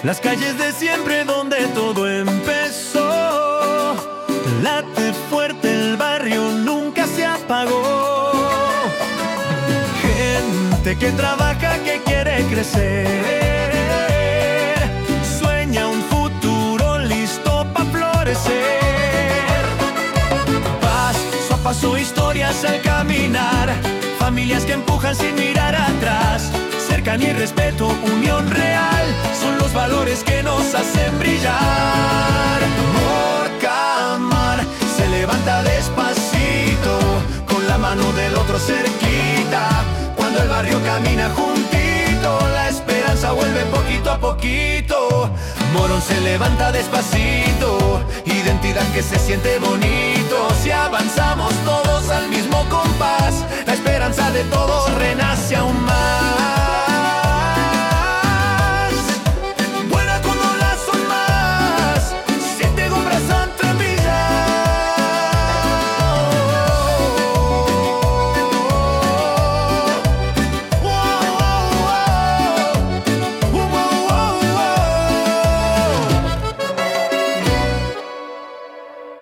Las calles de siempre donde todo empezó. Late fuerte el barrio, nunca se apagó. Gente que trabaja, que quiere crecer. Sueña un futuro listo para florecer. Paso a paso, historias al caminar. Familias que empujan sin mirar atrás. Cercanía y respeto, unión real, son los valores que nos hacen brillar. Amor, se levanta despacito, con la mano del otro cerquita. Cuando el barrio camina juntito, la esperanza vuelve poquito a poquito. Morón se levanta despacito, identidad que se siente bonito. Si avanzamos todos al